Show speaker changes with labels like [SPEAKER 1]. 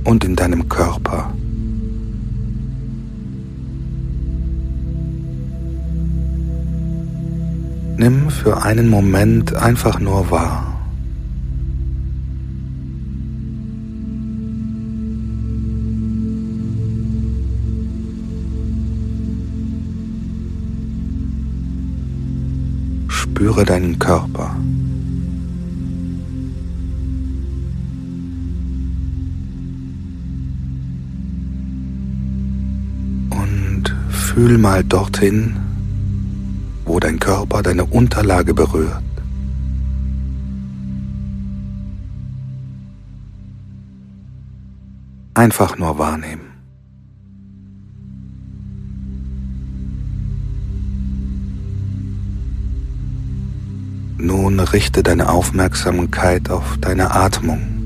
[SPEAKER 1] und in deinem Körper. Nimm für einen Moment einfach nur wahr. Spüre deinen Körper. Und fühl mal dorthin, wo dein Körper deine Unterlage berührt. Einfach nur wahrnehmen. Nun richte deine Aufmerksamkeit auf deine Atmung.